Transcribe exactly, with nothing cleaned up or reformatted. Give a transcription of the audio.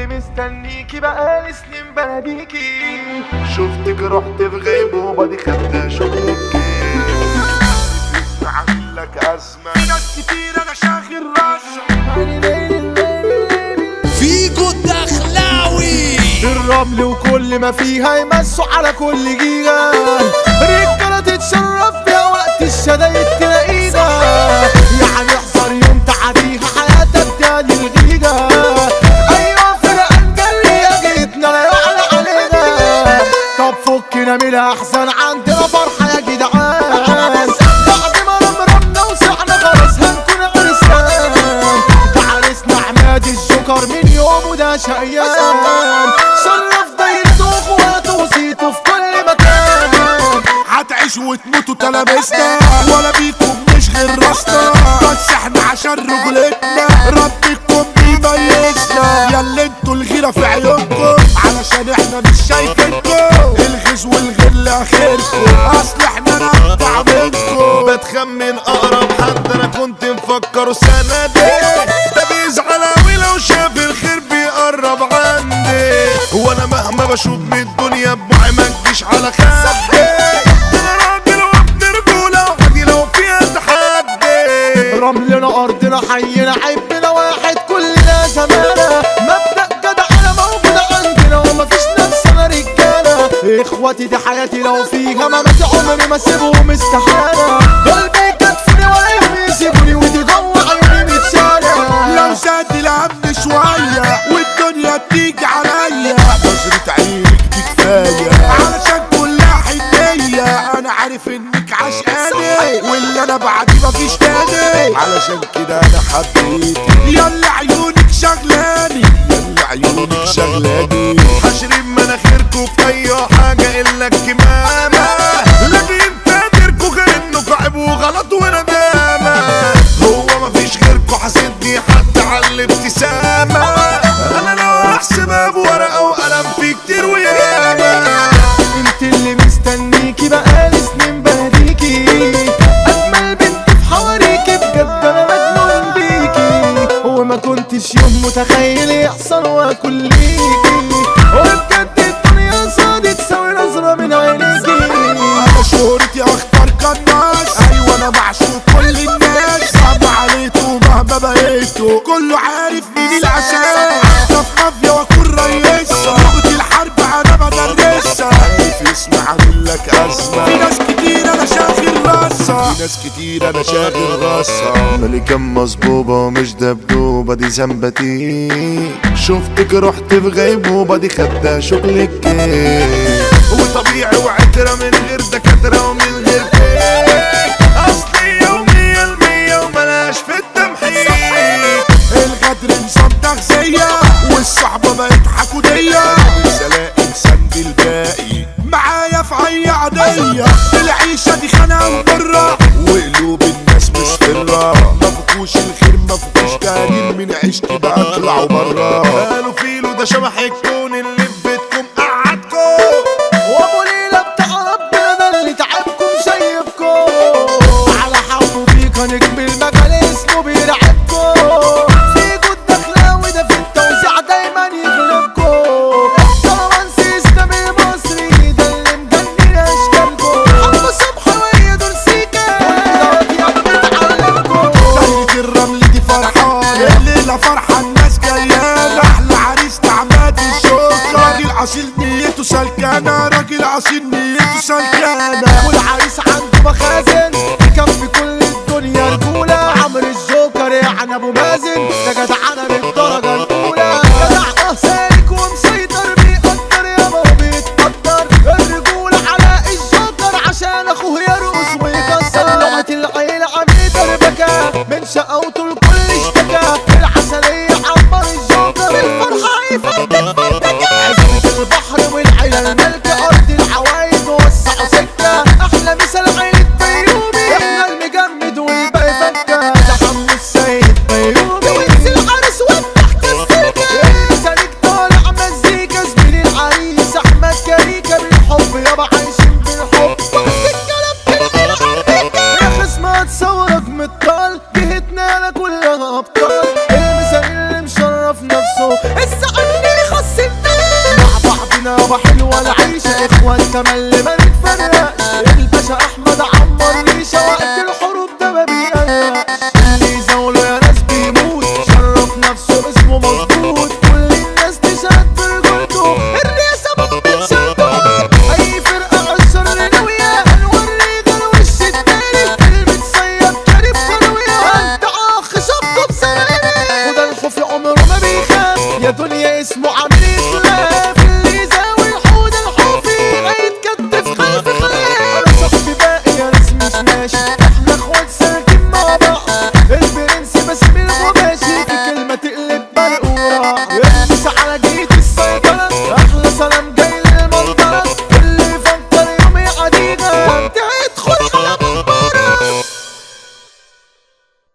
اللي مستنيكي بقالي سنين بناديكي. شفتك رحت في غيبوبة دي خدت شغلك عامل لك أزمة. في ناس كتير أنا شاغل راسها فيجو الدخلاوي الرمل وكل ما فيها يمسوا على كل جيجا. رجالة تتشرف بيها وقت الشدايد تلاقينا. يعني احذر يوم تعديها حياتك تاني الغيجا. ايوه فرقة نجلية جيتنا لا يعلى علينا. طب فكنا من الاحزان عندنا فرحة يا جدعان. بعد ما رمرمنا وسعنا خلاص هنكون عرسان. ده عرسنا عماد الجوكر من يومه ده شقيان. شرف دايرته واخواته وصيته في كل مكان. هتعيشوا وتموتوا تلامسنا ولا بيكم مش غير راسنا. بس احنا عشان رجولتنا ربكم بيميزنا. ياللي انتوا الغيرة في عيونكم علشان احنا مش شايفينكم. الغز والغل اخركم اصل احنا نقطع منكم. بتخمن اقرب حد انا كنت مفكره سندي. ده بيزعل اوي لو شاف الخير بيقرب عندي. وانا مهما بشوف من الدنيا بوعي ما تجيش على خدي. انا راجل وابن رجوله وحدي لو فيها تحدي. رملنا ارضنا حينا عيبنا واحد كلنا زمانه. مبدأ جدع انا موجود عندنا ومفيش نفسنا رجاله. اخواتي دي حياتي لو فيها مماتي عمري ما اسيبهم استحاله. دول بيكتفوني ولا يوم يسيبوني ودي جوه عيوني متشاله. لو زاد الامن شوية والدنيا بتيجي عليا نظرة عينك دي كفاية علشان كلها حنية. انا عارف انك عشقاني واللي انا بعدي مفيش تاني. علشان كده انا حبيت يلا عيونك شغلاني. يلا عيونك شغلاني. حشرين مناخيركوا في اي حاجه الا الكمامه. لكن فاكركوا غير انكوا عيب وغلط وندامه. هو مفيش غيركوا حاسدني حتى على الابتسامه. انا لو احسبها بورقه وقلم في كتير وياما. انت اللي مستنيكي بقالي سنين بهديكي. اجمل بنت في حواريكي بجد انا مجنون بيكي. وما كنتش يوم متخيل يحصل واكل ليكي. وبجد الدنيا صادت تساوي نظرة من عينيكي. انا شهرتي اختار كناس. ايوه انا معشوق كل الناس. صعب عليكم مهما بقيتوا كله عارف مين العشاء. احنا في مافيا واكون رئيسها. لغة الحرب انا بدرسها. في اسمع عامل لك ازمه. في ناس كتير انا شاغل راسها. في ناس كتير انا شاغل راسها. ملكة مصبوبة ومش دبدوبة دي زنبتي. شفتك رحت في غيبوبة دي خدت شغلك. وطبيعي وعترة من غير دكاترة ومن غير فيك. اصلي يومية المية وملاش في التمحيك. الغدر نظام تغذية والصحبة بقت حكودية. سلاقي مسند الباقي معايا في اي عادية. العيشة دي خانة مضرة وقلوب الناس مسفرة. مفكوش الخير مفكوش تقدير من عيشتي بقى اطلعوا برا. قالوا فيلو ده شبح الكون اللي في بيتكم قعدكم. وابو ليلى بتاع ربنا ده اللي تعبكم شايفكم. على حوضه فيكا نجم المجال اسمه بيرعبكم. فيجو الدخلاوي ده في التوزيع دايما يغلبكم. طالما سيستم المصري ده اللي مجنن اشكالكم. حمو صبحي وهي دول سيكا كل ده بتعلمكم. دايرة الرمل دي فرحانة الليلة فرحة الناس جاية. احلى عريس عماد الشوكة. راجل اصيل نيته سلكانة. راجل اصيل نيته سلكانة. والعريس عنده مخازن يكفي كل الدنيا رجولة. عمرو الجوكر يعني ابو مازن ده جدعانة.